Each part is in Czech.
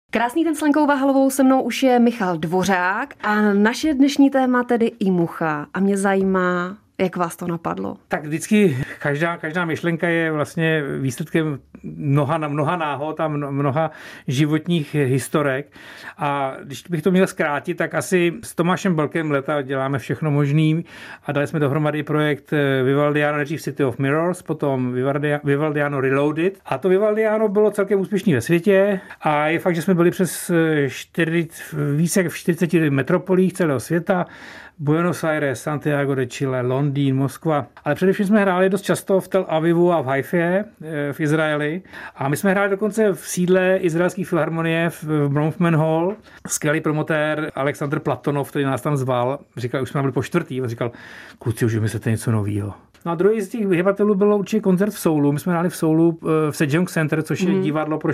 Krásný den s Lenkou Váhalovou, se mnou už je Michal Dvořák a naše dnešní téma tedy IMUCHA. A mě zajímá, jak vás to napadlo? Tak vždycky každá myšlenka je vlastně výsledkem mnoha náhod a mnoha životních historek. A když bych to měl zkrátit, tak asi s Tomášem Belkem leta děláme všechno možný a dali jsme dohromady projekt Vivaldiano nejdřív City of Mirrors, potom Vivaldiano Reloaded. A to Vivaldiano bylo celkem úspěšný ve světě a je fakt, že jsme byli přes více jak v 40 metropolích celého světa. Buenos Aires, Santiago de Chile, Londýn, Moskva. Ale především jsme hráli dost často v Tel Avivu a v Haifě v Izraeli. A my jsme hráli dokonce v sídle izraelské filharmonie v Bronfman Hall. Skvělý promotér Aleksandr Platonov, který nás tam zval, říkal, už jsme byli po čtvrtý, a říkal, kluci, už vymyslete něco nového. No a druhý z těch vyhybatelů byl určitě koncert v Soulu. My jsme hráli v Soulu v Sejong Center, což je divadlo pro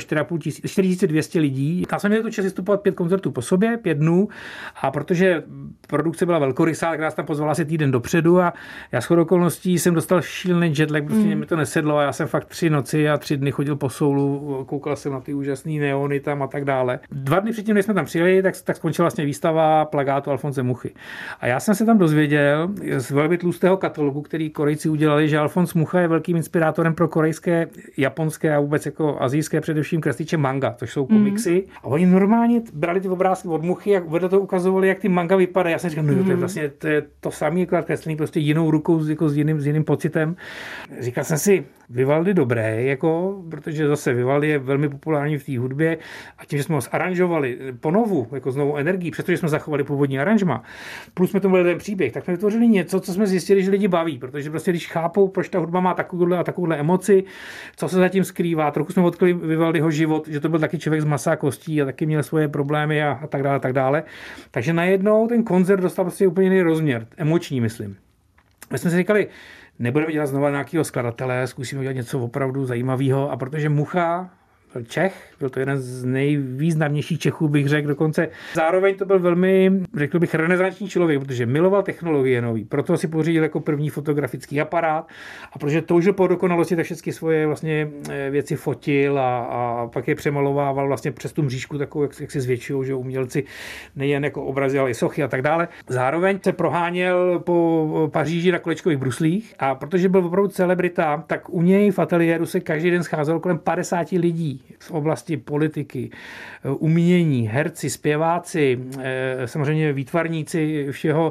4200 lidí. Tam jsme měli tu čas vystupovat 5 koncertů po sobě, 5 dnů. A protože produkce byla velkorysá, tak nás tam pozvala asi týden dopředu a já shodou okolností jsem dostal šílený jetlag, prostě mi to nesedlo a já jsem fakt 3 noci a 3 dny chodil po Soulu, koukal jsem na ty úžasný neony tam a tak dále. 2 dny předtím, než jsme tam přijeli, tak skončila vlastně výstava plakátu Alfonse Muchy. A já jsem se tam dozvěděl z velmi tlustého katalogu, který Korejci udělali, že Alfons Mucha je velkým inspirátorem pro korejské, japonské a vůbec jako asijské především kresliče manga, což jsou komiksy. A oni normálně brali ty obrázky od Muchy a vedle to ukazovali, jak ty manga vypadají. Já jsem říkal, no to je vlastně to samé, jako kreslený prostě jinou rukou, jako s jiným pocitem. Říkal jsem si, Vivaldi dobré, jako, protože zase Vivaldi je velmi populární v té hudbě a tím, že jsme ho zaranžovali ponovu, jako s novou energií, přestože jsme zachovali původní aranžma, plus jsme tomu měli ten příběh, tak jsme vytvořili něco, co jsme zjistili, že lidi baví, protože prostě když chápou, proč ta hudba má takovouhle emoci, co se zatím skrývá, trochu jsme odkryli Vivaldiho život, že to byl taky člověk z masa a kostí a taky měl svoje problémy a tak dále. Takže najednou ten koncert dostal prostě úplně jiný rozměr, emoční, myslím. My jsme si říkali, nebudeme dělat znovu nějakého skladatele, zkusíme dělat něco opravdu zajímavého a protože Mucha byl Čech, byl to jeden z nejvýznamnějších Čechů, bych řekl dokonce. Zároveň to byl velmi, řekl bych, renesanční člověk, protože miloval technologie nový, proto si pořídil jako první fotografický aparát a protože toužil po dokonalosti, tak všechny svoje vlastně věci fotil a pak je přemalovával vlastně přes tu mřížku takovou, jak si zvětšují, že umělci nejen jako obrazy, ale i sochy a tak dále. Zároveň se proháněl po Paříži na kolečkových bruslích a protože byl opravdu celebrita, tak u něj v ateliéru se každý den scházelo kolem 50 lidí z oblasti politiky, umění, herci, zpěváci, samozřejmě výtvarníci všeho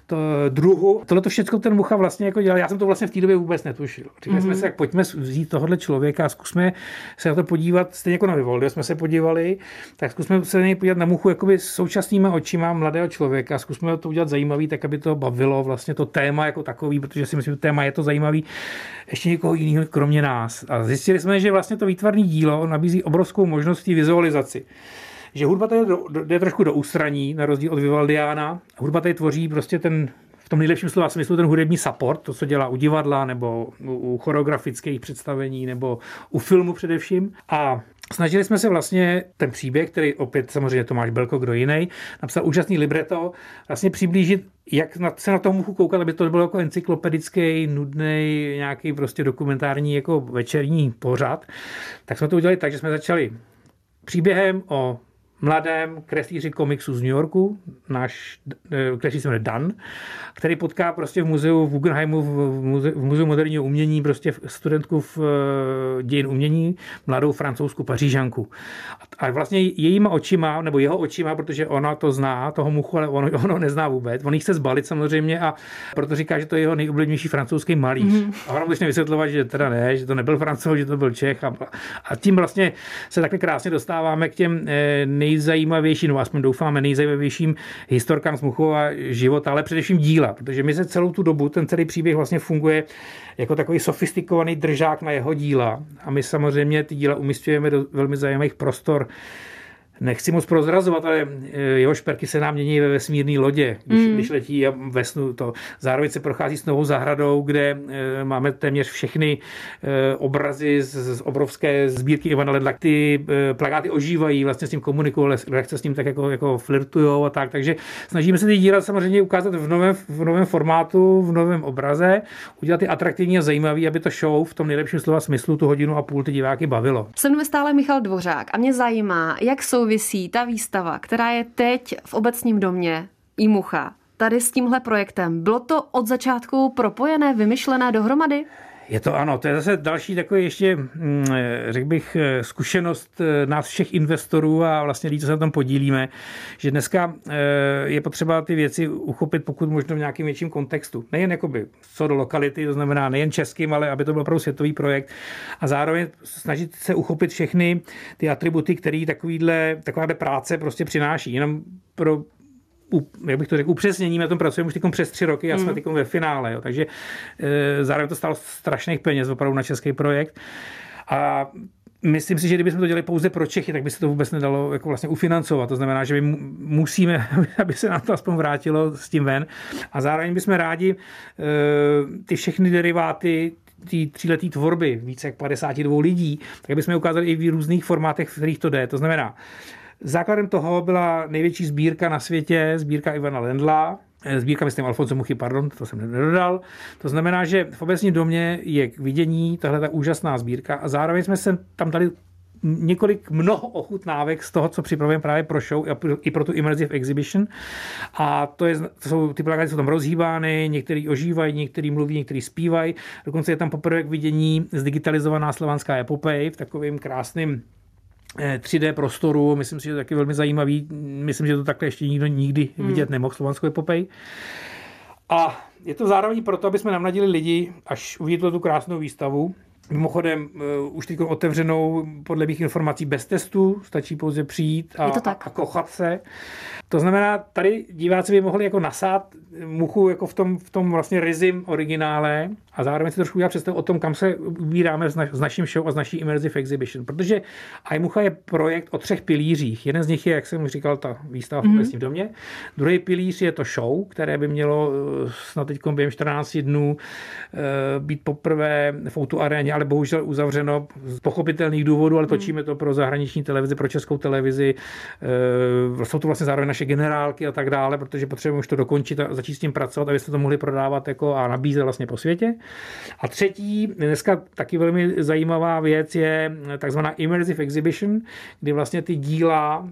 druhu. Tohle to všechno ten Mucha vlastně jako dělal. Já jsem to vlastně v té době vůbec netušil. Říkali jsme se, jak pojďme vzít tohohle člověka a zkusme se na to podívat, stejně jako na Vivaldi jsme se podívali, tak zkusme se na něj podívat na Muchu jakoby současnýma očima mladého člověka, zkusme to udělat zajímavý, tak aby to bavilo vlastně to téma jako takový, protože si myslím, že téma je to zajímavý ještě někoho jiného kromě nás. A zjistili jsme, že vlastně to výtvarné dílo nabízí obrovskou možnost vizualizaci. Že hudba tady jde trošku do ústraní, na rozdíl od Vivaldiana. Hudba tady tvoří prostě v tom nejlepším slova smyslu ten hudební support, to, co dělá u divadla, nebo u choreografických představení, nebo u filmu především. A snažili jsme se vlastně ten příběh, který opět samozřejmě Tomáš Belko, kdo jiný, napsal úžasný libreto, vlastně přiblížit, jak se na to Muchu koukat, aby to bylo jako encyklopedický, nudný, nějaký prostě dokumentární jako večerní pořad. Tak jsme to udělali tak, že jsme začali příběhem o mladém kreslíři komiksu z New Yorku, náš kreslíř se jmenuje Dan, který potká prostě v muzeu v Guggenheimu, v muzeu moderního umění, prostě studentku v dějin umění, mladou francouzskou Pařížanku. A vlastně jejíma očima, nebo jeho očima, protože ona to zná, toho Muchu, ale ono nezná vůbec. On jí chce zbalit samozřejmě a proto říká, že to je jeho nejoblíbenější francouzský malíř. A ona musí vysvětlovat, že teda ne, že to nebyl Francouz, že to byl Čech. A tím vlastně se takhle krásně dostáváme k těm nejzajímavějším, no aspoň doufáme, nejzajímavějším historkám z Muchova života, ale především díla, protože my se celou tu dobu, ten celý příběh vlastně funguje jako takový sofistikovaný držák na jeho díla a my samozřejmě ty díla umísťujeme do velmi zajímavých prostor. Nechci moc prozrazovat, ale jeho šperky se nám mění ve vesmírné lodě, když letí a ve snu to. Zároveň se prochází s novou zahradou, kde máme téměř všechny obrazy z obrovské sbírky Ivana Ledla. Ty plakáty ožívají, vlastně s tím komunikují, lehce s ním tak jako flirtujou a tak. Takže snažíme se ty díla samozřejmě ukázat v novém formátu, v novém obraze, udělat ty atraktivní a zajímavý, aby to show v tom nejlepším slova smyslu tu 1,5 hodiny ty diváky bavilo. Se mnou je stále Michal Dvořák a mě zajímá, jak souvisí ta výstava, která je teď v Obecním domě iMucha, tady s tímhle projektem? Bylo to od začátku propojené, vymyšlené dohromady? Je to ano, to je zase další takový ještě, řekl bych, zkušenost nás všech investorů a vlastně lidí, co se na tom podílíme, že dneska je potřeba ty věci uchopit pokud možno v nějakém větším kontextu. Nejen jakoby co do lokality, to znamená nejen českým, ale aby to byl opravdu světový projekt a zároveň snažit se uchopit všechny ty atributy, které takováhle práce prostě přináší. Jenom pro jak bych to řekl, upřesnění, na tom pracujeme už teď přes 3 roky a jsme teď ve finále. Jo. Takže zároveň to stálo strašných peněz opravdu na český projekt. A myslím si, že kdybychom to dělali pouze pro Čechy, tak by se to vůbec nedalo jako vlastně ufinancovat. To znamená, že my musíme, aby se nám to aspoň vrátilo s tím ven. A zároveň bychom rádi ty všechny deriváty té 3leté tvorby, více jak 52 lidí, tak bychom je ukázali i v různých formátech, v kterých to jde. To znamená, základem toho byla největší sbírka na světě, sbírka Ivana Lendla, sbírka, myslím, Alfonso Muchy, pardon, to jsem nedodal. To znamená, že v Obecním domě je k vidění tahle ta úžasná sbírka a zároveň jsme se tam dali mnoho ochutnávek z toho, co připravujeme právě pro show i pro tu Immersive Exhibition. A ty plakáty jsou tam rozhýbány, některý ožívají, některý mluví, některý zpívají. Dokonce je tam poprvé k vidění zdigitalizovaná slovanská epopej v takovým krásným 3D prostoru, myslím si, že to je taky velmi zajímavý. Myslím, že to takhle ještě nikdo nikdy vidět nemohl, slovanskou epopej. A je to zároveň proto, aby jsme navnadili lidi, až uvidí tu krásnou výstavu. Mimochodem, už teď otevřenou podle mých informací bez testu, stačí pouze přijít a kochat se. To znamená, tady diváci by mohli jako nasát muchu jako v tom vlastně rizim originále a zároveň si trošku udělat představu o tom, kam se ubíráme s naším show a s naší Immersive Exhibition. Protože iMucha je projekt o 3 pilířích. Jeden z nich je, jak jsem říkal, ta výstava v Obecním domě. Druhý pilíř je to show, které by mělo snad teď během 14 dnů být poprvé v O2 aréně, ale bohužel uzavřeno z pochopitelných důvodů, ale točíme to pro zahraniční televizi, pro Českou televizi. Jsou to vlastně zároveň naše generálky a tak dále, protože potřebujeme už to dokončit a začít s tím pracovat, aby jsme to mohli prodávat jako a nabízet vlastně po světě. A třetí, dneska taky velmi zajímavá věc je takzvaná Immersive Exhibition, kdy vlastně ty díla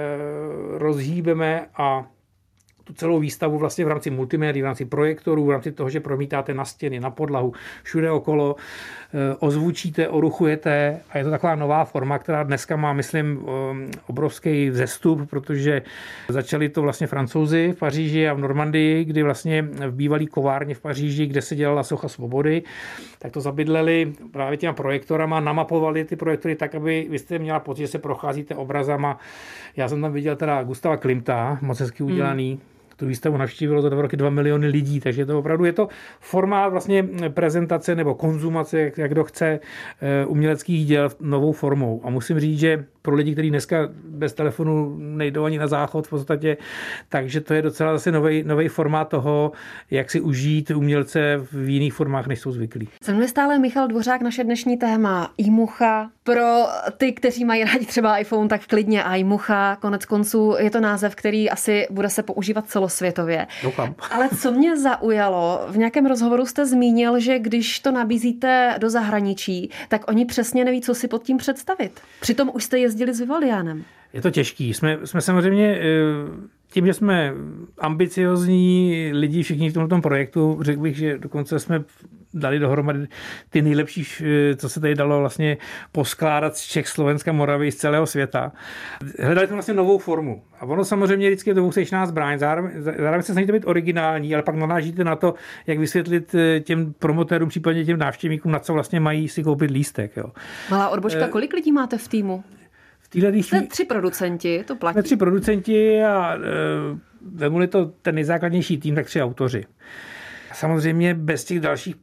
rozhýbeme a tu celou výstavu vlastně v rámci multimédií, v rámci projektorů, v rámci toho, že promítáte na stěny, na podlahu, všude okolo, ozvučíte, oruchujete a je to taková nová forma, která dneska má, myslím, obrovský vzestup, protože začali to vlastně Francouzi v Paříži a v Normandii, kdy vlastně v bývalý kovárně v Paříži, kde se dělala socha svobody, tak to zabydleli právě těma projektorama, namapovali ty projektory tak, aby vy jste měla pocit, že se procházíte obrazama. Já jsem tam viděl teda Gustava Klimta, moc hezky udělaný. Tu výstavu navštívilo za 2 roky 2 miliony lidí, takže to opravdu je to formát vlastně prezentace nebo konzumace, jak kdo chce, uměleckých děl novou formou. A musím říct, že pro lidi, kteří dneska bez telefonu nejdou ani na záchod v podstatě, takže to je docela zase nový formát toho, jak si užít umělce v jiných formách, než jsou zvyklí. Se mnou je stále Michal Dvořák, naše dnešní téma iMucha. Pro ty, kteří mají rádi třeba iPhone, tak klidně iMucha. Konec konců je to název, který asi bude se používat celosvětově. Doufám. Ale co mě zaujalo, v nějakém rozhovoru jste zmínil, že když to nabízíte do zahraničí, tak oni přesně neví, co si pod tím představit. Přitom už jste jezdili s Vivaldianem. Je to těžký. Jsme samozřejmě tím, že jsme ambiciozní lidi všichni v tomto projektu, řekl bych, že dokonce jsme dali dohromady ty nejlepší, co se tady dalo vlastně poskládat z Čech, Slovenska, Moravy, z celého světa. Hledali jsme vlastně novou formu. A ono samozřejmě vždycky je to dvousečná zbraň. Zároveň se snažíte být originální, ale pak narážíte na to, jak vysvětlit těm promotérům, případně těm návštěvníkům, na co vlastně mají si koupit lístek. Jo. Malá odbočka, kolik lidí máte v týmu? Jste 3 producenti, to platí. Jsme 3 producenti a vemu-li to ten nejzákladnější tým, tak 3 autoři. Samozřejmě bez těch dalších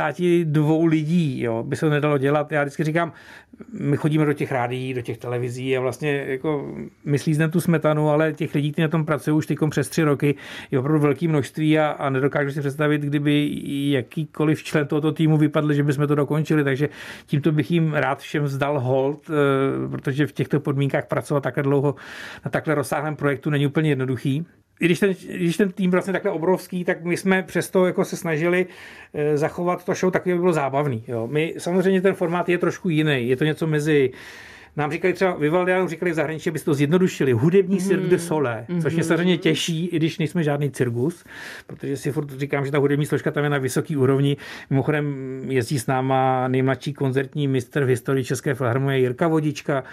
52 lidí, jo, by se to nedalo dělat. Já vždycky říkám, my chodíme do těch rádií, do těch televizí a vlastně jako my slízneme tu smetanu, ale těch lidí, kteří na tom pracují už teďkom přes 3 roky, je opravdu velké množství a nedokážu si představit, kdyby jakýkoliv člen tohoto týmu vypadl, že bychom to dokončili, takže tímto bych jim rád všem vzdal hold, protože v těchto podmínkách pracovat takhle dlouho na takhle rozsáhlém projektu není úplně jednoduchý. I když ten tým vlastně takhle obrovský, tak my jsme přesto jako se snažili zachovat to show takový, aby bylo zábavný. Jo. My samozřejmě ten formát je trošku jiný. Je to něco mezi nám říkali třeba, Vivaldiánům říkali v zahraničí, aby to zjednodušili, hudební Cirque du Soleil, což mě samozřejmě těší, i když nejsme žádný cirkus, protože si furt říkám, že ta hudební složka tam je na vysoký úrovni. Mimochodem jezdí s náma nejmladší koncertní mistr v historii České filharmonie Jirka Vodička.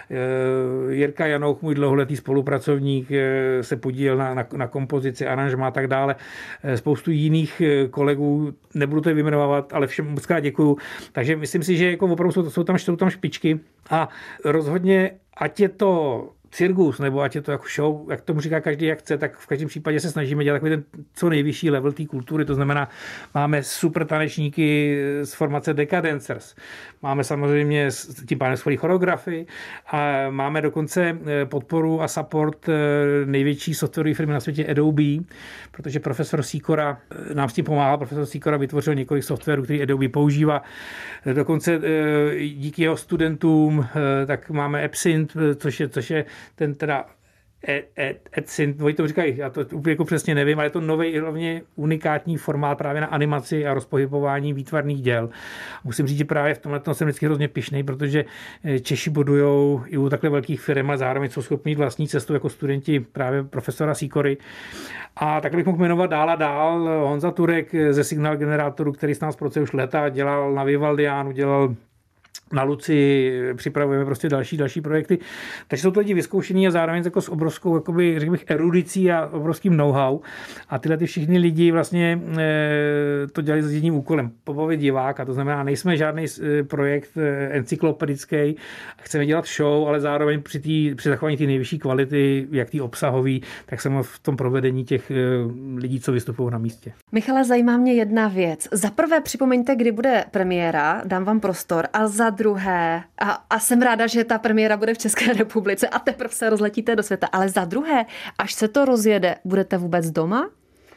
Jirka Janouch, můj dlouholetý spolupracovník, se podílel na kompozici, aranžmá a tak dále. Spoustu jiných kolegů, nebudu to vyjmenovat, ale všem moc krát děkuju. Takže myslím si, že jako opravdu jsou tam špičky a rozhodně, ať je to cirkus, nebo ať je to jako show, jak tomu říká každý, jak chce, tak v každém případě se snažíme dělat takový ten co nejvyšší level té kultury, to znamená, máme super tanečníky z formace Decadancers, máme samozřejmě tím pádem svoji choreografii a máme dokonce podporu a support největší softwarové firmy na světě Adobe, protože profesor Sikora nám s tím pomáhal, profesor Sikora vytvořil několik softwarů, který Adobe používá, dokonce díky jeho studentům, tak máme Epsynth, což je ten teda EdSynth, oni to říkají, já to úplně jako přesně nevím, ale je to nový hlavně unikátní formát právě na animaci a rozpohybování výtvarných děl. Musím říct, že právě v tomhle jsem vždycky hrozně pyšnej, protože Češi budujou i u takhle velkých firm, ale zároveň jsou schopni jít vlastní cestu jako studenti právě profesora Sikory. A takhle bych mohl jmenovat dál a dál. Honza Turek ze Signal Generátoru, který s nás už léta dělal na Vivaldiánu, dělal na Luci, připravujeme prostě další projekty. Takže jsou to lidi vyzkoušení a zároveň jako s obrovskou, jakoby, řekl bych, erudicí a obrovským know-how. A tyhle ty všichni lidi vlastně to dělali s jedním úkolem, pobavit diváka. To znamená, nejsme žádný projekt encyklopedický, chceme dělat show, ale zároveň při zachování té nejvyšší kvality, jak ty obsahový, tak jsem v tom provedení těch lidí, co vystupují na místě. Michale, zajímá mě jedna věc. Za prvé připomeňte, kdy bude premiéra, dám vám prostor, a za druhé, a jsem ráda, že ta premiéra bude v České republice a teprve se rozletíte do světa, ale za druhé, až se to rozjede, budete vůbec doma?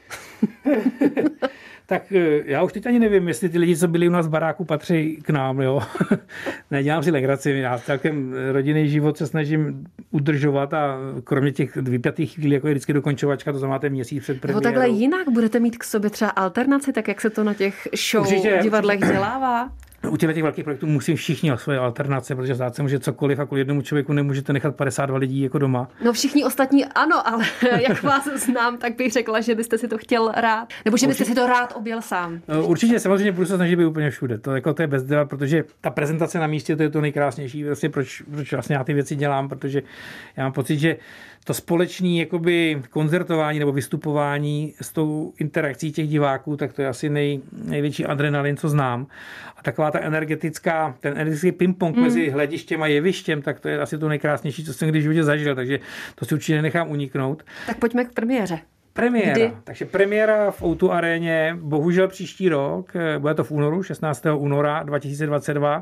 Tak já už teď ani nevím, jestli ty lidi, co byli u nás v baráku, patří k nám, jo. Nedělám si legraci, já celkem rodinný život se snažím udržovat a kromě těch vypjatých chvílí, jako je vždycky dokončovačka, to znamená měsíc před premiérou. No takhle jinak budete mít k sobě třeba alternaci, tak jak se to na těch show v divadlech dělává? U těch velkých projektů musím všichni o svoje alternace, protože zdát se může cokoliv a kvůli jednomu člověku nemůžete nechat 52 lidí jako doma. No všichni ostatní ano, ale jak vás znám, tak bych řekla, že byste si to chtěl rád, nebo že byste si to rád objel sám. Určitě, samozřejmě budu se snažit být úplně všude. To je bez děla, protože ta prezentace na místě, to je to nejkrásnější. Vlastně proč vlastně já ty věci dělám, protože já mám pocit, že to společné jakoby koncertování nebo vystupování s tou interakcí těch diváků, tak to je asi největší adrenalin, co znám. A taková ten energetický ping-pong mezi hledištěm a jevištěm, tak to je asi to nejkrásnější, co jsem když v životě zažil, takže to si určitě nenechám uniknout. Tak pojďme k premiéře. Premiéra. Kdy? Takže premiéra v O2 aréně, bohužel příští rok, bude to v únoru, 16. února 2022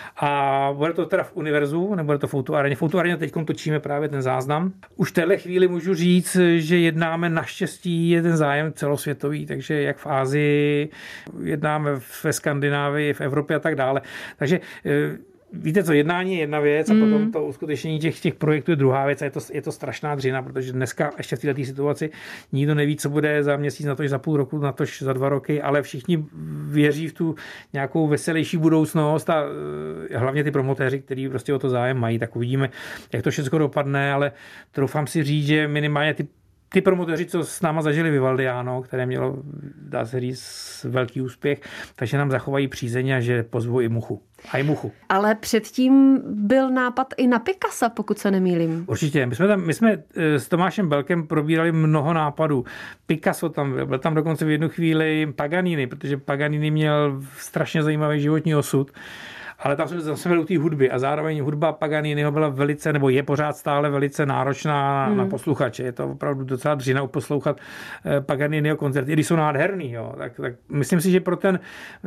a bude to teda v Univerzu, nebo bude to v O2 aréně. V O2 aréně teď točíme právě ten záznam. Už v téhle chvíli můžu říct, že jednáme, naštěstí je ten zájem celosvětový, takže jak v Asii, jednáme ve Skandinávii, v Evropě a tak dále. Takže víte co, jednání je jedna věc a potom to uskutečnění těch projektů je druhá věc a je to strašná dřina, protože dneska ještě v této situaci nikdo neví, co bude za měsíc, natož za půl roku, natož za 2 roky, ale všichni věří v tu nějakou veselější budoucnost a hlavně ty promotéři, kteří prostě o to zájem mají, tak uvidíme, jak to všechno dopadne, ale troufám si říct, že minimálně ty promotéři, co s náma zažili Vivaldiano, které mělo, dá se říct, velký úspěch, takže nám zachovají přízeň a že pozvou i Muchu. A i Muchu. Ale předtím byl nápad i na Picassa, pokud se nemýlím. Určitě. My jsme s Tomášem Belkem probírali mnoho nápadů. Picasso tam byl tam dokonce v jednu chvíli Paganini, protože Paganini měl strašně zajímavý životní osud. Ale tam jsme byli u té hudby a zároveň hudba Paganiniho byla velice, nebo je pořád stále velice náročná na posluchače. Je to opravdu docela dřina uposlouchat Paganiniho koncerty, i když jsou nádherný. Jo. Tak myslím si, že pro ten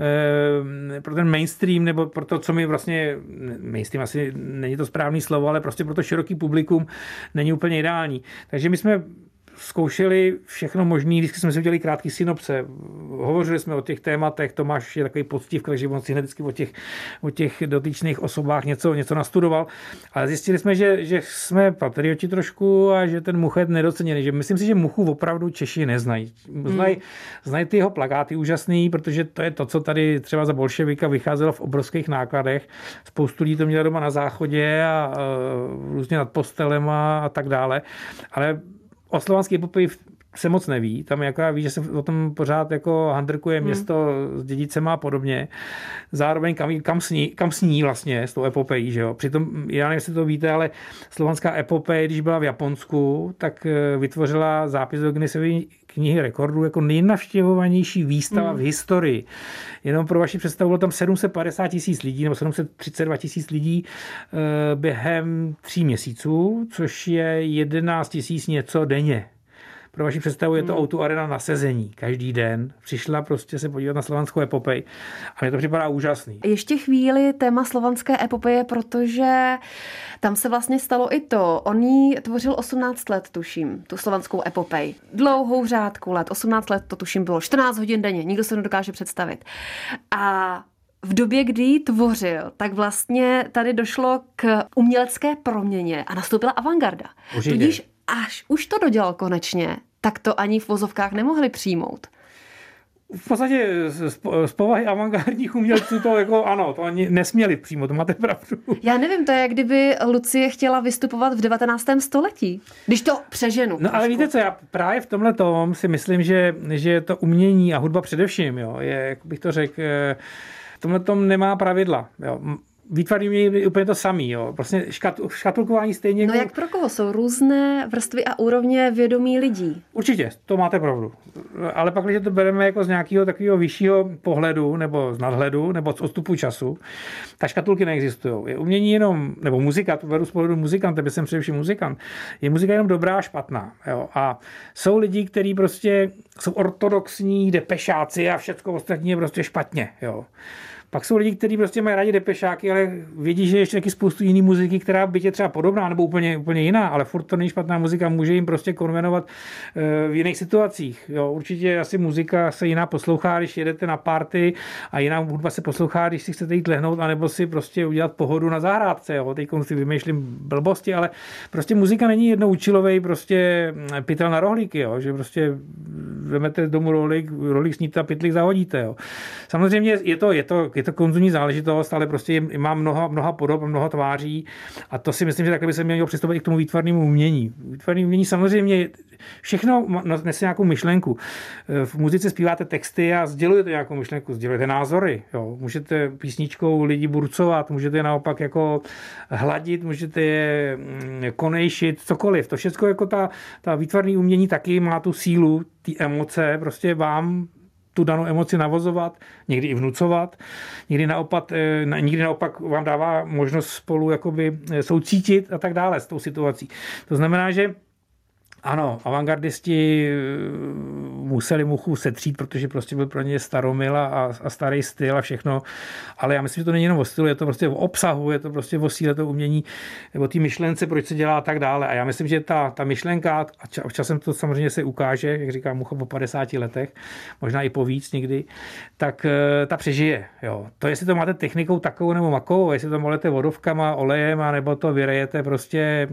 mainstream, nebo pro to, co mi vlastně, mainstream asi není to správný slovo, ale prostě pro to široký publikum není úplně ideální. Takže my jsme zkoušeli všechno možné, vždycky jsme si udělali krátký synopse, hovořili jsme o těch tématech, Tomáš je takový poctivka, takže on si vždycky o těch dotyčných osobách něco nastudoval, ale zjistili jsme, že jsme patrioti trošku a že ten Mucha je nedoceněný, že myslím si, že Muchu opravdu Češi neznají. Znají ty jeho plakáty úžasný, protože to je to, co tady třeba za bolševika vycházelo v obrovských nákladech. Spoustu lidí to mělo doma na záchodě a různě nad postelem a tak dále. Ale o slovanské epopej se moc neví. Tam jako ví, že se o tom pořád jako handrkuje město s dědicema a podobně. Zároveň kam sní vlastně s tou epopejí, že jo. Přitom, já nevím, jestli to víte, ale slovanská epopej, když byla v Japonsku, tak vytvořila zápis do Guinnessovy knihy rekordů jako nejnavštěvovanější výstava v historii. Jenom pro vaši představu, bylo tam 750 000 lidí nebo 732 000 lidí během 3 měsíců, což je 11 000 něco denně. Pro vaši představu je to O2 Arena na sezení. Každý den přišla prostě se podívat na slovanskou epopej. A mně to připadá úžasný. Ještě chvíli téma slovanské epopeje, protože tam se vlastně stalo i to. On ji tvořil 18 let, tuším, tu slovanskou epopej. Dlouhou řádku let, 18 let to tuším bylo, 14 hodin denně, nikdo se nedokáže představit. A v době, kdy ji tvořil, tak vlastně tady došlo k umělecké proměně a nastoupila avantgarda. Tudíž až už to dodělal konečně, tak to ani v vozovkách nemohli přijmout. V podstatě z povahy avantgardních umělců to jako ano, to ani nesměli přijmout, to máte pravdu. Já nevím, to je, jak kdyby Lucie chtěla vystupovat v 19. století, když to přeženu. No ale víte co, já právě v tomhle tom si myslím, že to umění a hudba především, jo, je, jak bych to řekl, v tomhle tom nemá pravidla, jo. Výtvarný umění je úplně to samý. Jo. Prostě škatulkování stejně. No jak pro koho? Jsou různé vrstvy a úrovně vědomí lidí. Určitě, to máte pravdu. Ale pak, když to bereme jako z nějakého takového vyššího pohledu, nebo z nadhledu, nebo z odstupu času, tak škatulky neexistují. Je umění jenom, nebo muzika, to beru z pohledu muzikanta, by jsem především muzikant, je muzika jenom dobrá a špatná. Jo. A jsou lidi, kteří prostě jsou ortodoxní depešáci a všechno ostatní je prostě špatně. Jo. Pak jsou lidi, kteří prostě mají rádi depešáky, ale vědí, že ještě taky spoustu jiný muziky, která by je třeba podobná nebo úplně jiná, ale furt to není špatná muzika, může jim prostě konvenovat v jiných situacích. Jo, určitě asi muzika se jiná poslouchá, když jedete na party a jiná hudba se poslouchá, když si chcete jít lehnout, anebo si prostě udělat pohodu na zahrádce. Jo. Teď si vymýšlím blbosti, ale prostě muzika není jednou účilovej prostě pytel na rohlíky, jo, že prostě vezmete domů rohlík sníte a pytlík zahodíte. Jo. Samozřejmě je to konzumní záležitost, ale prostě má mnoha podob a mnoha tváří a to si myslím, že takhle by se mělo přistupovat i k tomu výtvarnému umění. Výtvarné umění samozřejmě všechno nese nějakou myšlenku. V muzice zpíváte texty a sdělujete nějakou myšlenku, sdělujete názory. Jo. Můžete písničkou lidi burcovat, můžete je naopak jako hladit, můžete je konejšit, cokoliv. To všechno jako ta výtvarné umění taky má tu sílu, ty emoce, prostě vám tu danou emoci navozovat, někdy i vnucovat, někdy naopak vám dává možnost spolu jakoby soucítit a tak dále s tou situací. To znamená, že ano, avantgardisti museli Muchu setřít, protože prostě byl pro ně staromil a starý styl a všechno, ale já myslím, že to není jenom o stylu, je to prostě o obsahu, je to prostě o síle toho umění, o té myšlence, proč se dělá a tak dále. A já myslím, že ta myšlenka, a časem to samozřejmě se ukáže, jak říká Mucha po 50 letech, možná i po víc někdy, tak ta přežije. Jo. To, jestli to máte technikou takovou nebo makovou, jestli to molete vodovkama, olejem, a nebo to vyrejete prostě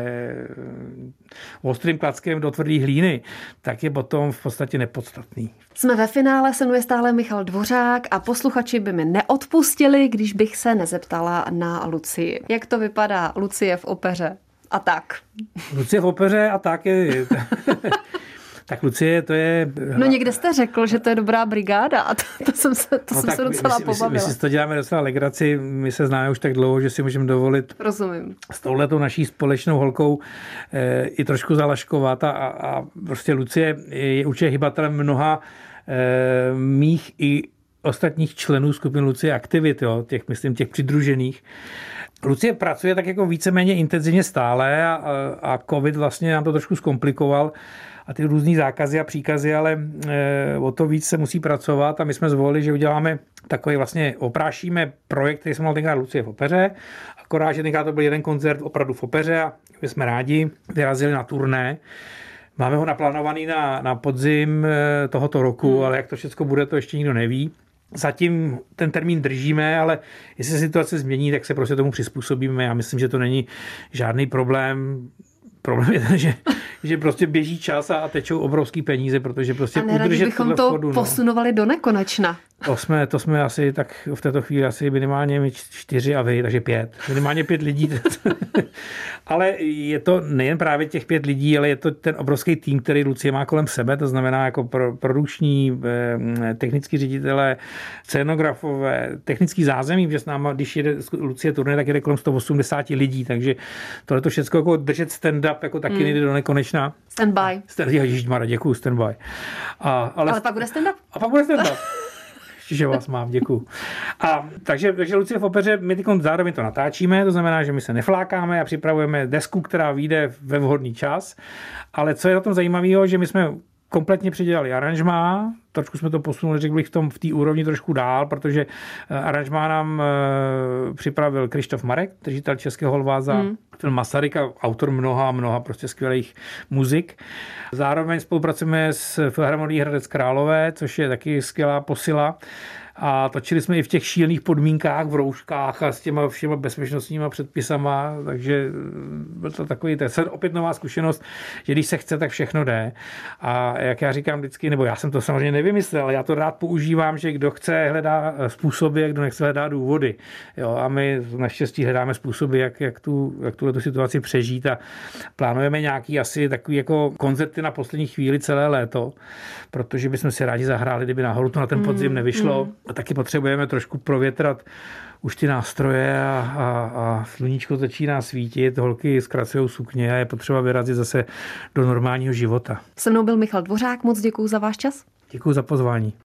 ostrým klackem do tvrdý hlíny, tak je potom v podstatě nepodstatný. Jsme ve finále, se mnou je stále Michal Dvořák a posluchači by mi neodpustili, když bych se nezeptala na Lucii. Jak to vypadá Lucie v opeře a tak? Lucie v opeře a tak je... Tak Lucie, to je... No někde jste řekl, že to je dobrá brigáda a to jsem se docela pobavila. My si to děláme docela legraci, my se známe už tak dlouho, že si můžeme dovolit s touhletou naší společnou holkou i trošku zalaškovat a prostě Lucie je určitě hybatelem mnoha mých i ostatních členů skupin Lucie aktivit, jo, těch přidružených. Lucie pracuje tak jako víceméně intenzivně stále a covid vlastně nám to trošku zkomplikoval a ty různý zákazy a příkazy, ale o to víc se musí pracovat a my jsme zvolili, že uděláme takový vlastně oprášíme projekt, který jsme měli tenkrát Lucie v opeře, akorát, že tenkrát to byl jeden koncert opravdu v opeře a my jsme rádi vyrazili na turné Máme ho naplánovaný na podzim tohoto roku, ale jak to všechno bude, to ještě nikdo neví. Zatím ten termín držíme, ale jestli se situace změní, tak se prostě tomu přizpůsobíme. Já myslím, že to není žádný problém. Problém je ten, že prostě běží čas a tečou obrovský peníze, protože prostě udržet bychom to posunovali do nekonečna. To jsme asi tak v této chvíli asi minimálně my 4 a vy, takže 5. Minimálně 5 lidí. Ale je to nejen právě těch 5 lidí, ale je to ten obrovský tým, který Lucie má kolem sebe, to znamená jako produkční, technický ředitelé, scénografové, technický zázemí, protože s náma, když jede Lucie turné, tak jede kolem 180 lidí, takže tohle to všechno jako držet stand-up jako taky nejde do nekonečna. Stand-by. Ježišmarja, děkuju, stand-by. Ale pak bude stand-up. A pak bude stand-up. Že vás mám, děkuju. Takže Lucie v opeře, my zároveň to natáčíme, to znamená, že my se neflákáme a připravujeme desku, která vyjde ve vhodný čas, ale co je na tom zajímavého, že my jsme kompletně předělali aranžmá, trošku jsme to posunuli, řekl bych, v té úrovni trošku dál, protože aranžmá nám připravil Krištof Marek, držitel Českého lva za film Masaryk a autor mnoha prostě skvělých muzik. Zároveň spolupracujeme s Filharmonií Hradec Králové, což je taky skvělá posila. A točili jsme i v těch šílených podmínkách, v rouškách a s těma všema bezpečnostníma předpisama, takže byl to takový, to je opět nová zkušenost, že když se chce, tak všechno jde. A jak já říkám vždycky, nebo já jsem to samozřejmě nevymyslel, ale já to rád používám, že kdo chce, hledá způsoby, a kdo nechce, hledá důvody. Jo, a my naštěstí hledáme způsoby, jak tuhle situaci přežít a plánujeme nějaký asi takový jako koncerty na poslední chvíli celé léto, protože bychom si rádi zahráli, kdyby náhodou to na ten podzim nevyšlo. A taky potřebujeme trošku provětrat už ty nástroje a sluníčko začíná svítit, holky zkracují sukně a je potřeba vyrazit zase do normálního života. Se mnou byl Michal Dvořák, moc děkuju za váš čas. Děkuju za pozvání.